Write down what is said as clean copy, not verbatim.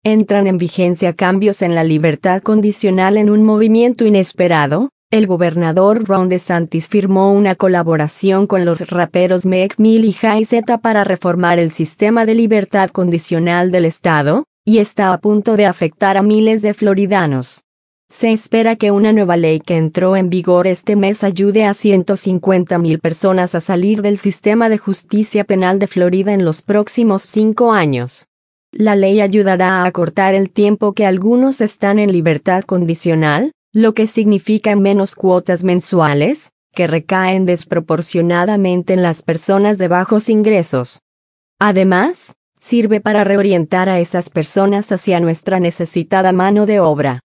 Entran en vigencia cambios en la libertad condicional en un movimiento inesperado. El gobernador Ron DeSantis firmó una colaboración con los raperos Meek Mill y Jay-Z para reformar el sistema de libertad condicional del estado, y está a punto de afectar a miles de floridanos. Se espera que una nueva ley que entró en vigor este mes ayude a 150,000 personas a salir del sistema de justicia penal de Florida en los próximos 5 años. La ley ayudará a acortar el tiempo que algunos están en libertad condicional, lo que significa menos cuotas mensuales, que recaen desproporcionadamente en las personas de bajos ingresos. Además, sirve para reorientar a esas personas hacia nuestra necesitada mano de obra.